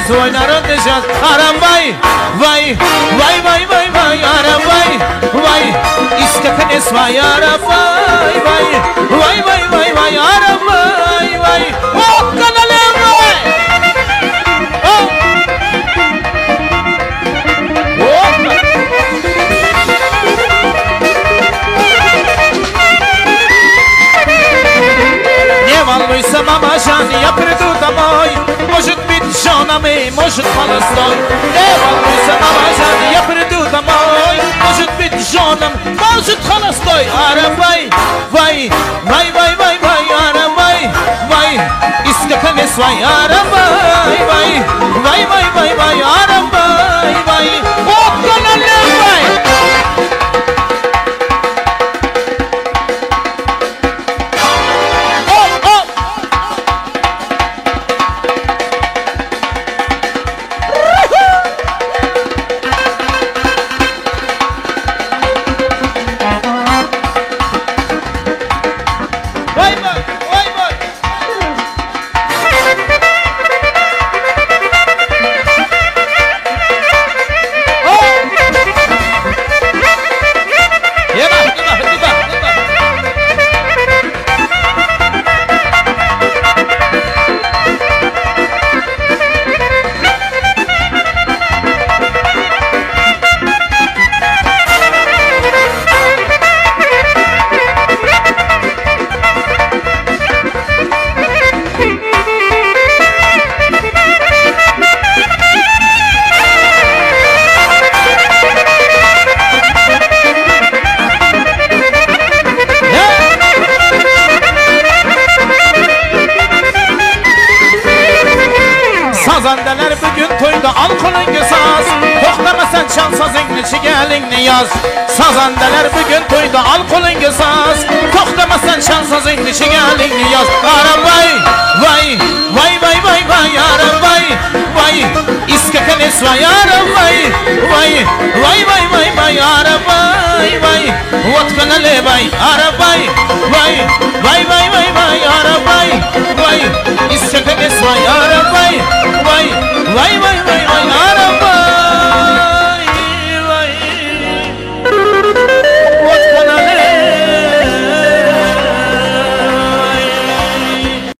oynarım diyeceğiz. Aram vay, vay, vay, vay, vay, vay, aram vay, vay. İskakın esvay, aram vay, vay, vay, vay, vay, vay, aram vay, vay. Oh kanalım vay. Oh. Nie walnujся, mama, żani, ja prydu domoj. Może być żona my, może pana stoi. Nie walnujся, mama, żani, ja prydu domoj. Może być żoną, może pana stoi. Ara vay, vay, vay, vay, vay, vay, ara vay, vay. İskakan esvay, ara vay, vay, vay, vay, vay, vay, ara vay, vay. Oh kanalım vay. Sazandeler bugün toyda al kolun saz. Toxtamasan çal sazın içi gelin yaz. Sazandeler bugün toyda al kolun saz. Toxtamasan çal sazın içi gelin yaz. Aram vay, vay, vay, vay, vay, vay, aram vay, vay. İskakan esvay, aram vay, vay, vay, vay, vay, vay, aram vay, vay. Vatkan ale vay, aram vay, vay, vay, vay, vay, vay, aram vay, vay. İskakan esvay, aram vay, vay.